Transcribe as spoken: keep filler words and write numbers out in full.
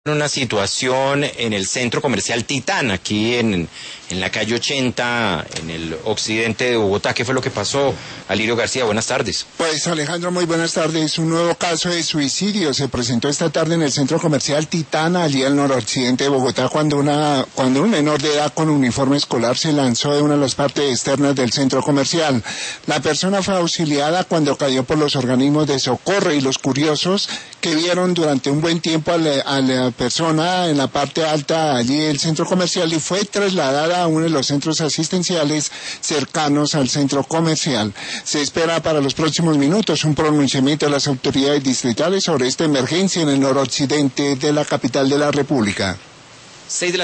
Una situación en el centro comercial Titán, aquí en, en la calle ochenta, en el occidente de Bogotá. ¿Qué fue lo que pasó? Alirio García, buenas tardes. Pues Alejandro, muy buenas tardes. Un nuevo caso de suicidio se presentó esta tarde en el centro comercial Titán, allí al noroccidente de Bogotá, cuando una cuando un menor de edad con uniforme escolar se lanzó de una de las partes externas del centro comercial. La persona fue auxiliada cuando cayó por los organismos de socorro, y los curiosos que vieron durante un buen tiempo a la, a la persona en la parte alta allí del centro comercial, y fue trasladada a uno de los centros asistenciales cercanos al centro comercial. Se espera para los próximos minutos un pronunciamiento de las autoridades distritales sobre esta emergencia en el noroccidente de la capital de la República. Seis de la